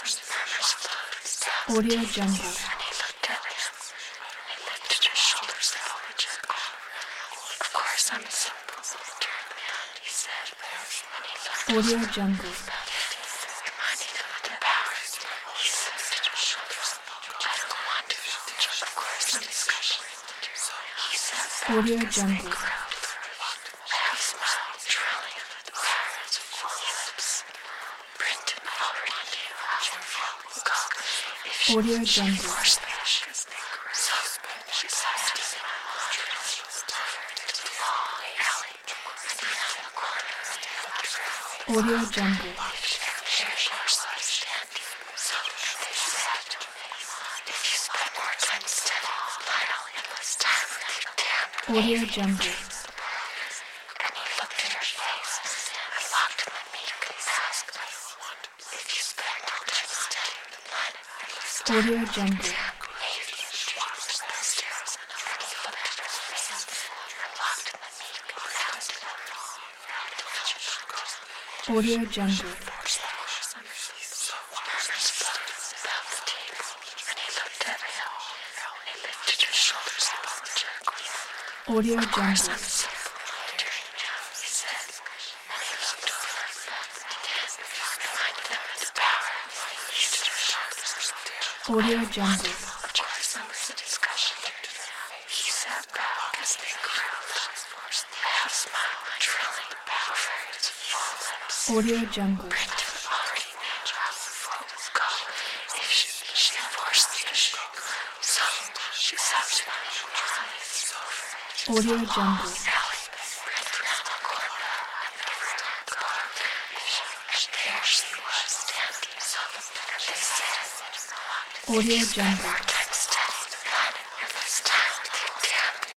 Audio Jungle. Audio Jungle. Audio Jungle. Audio Jungle. Audio Jungle. Audio Jungle. Audio Jungle. Audio Jungle. Audio Jungle. Audio Jungle. Audio Jungle. Audio Jungle. Audio Jungle.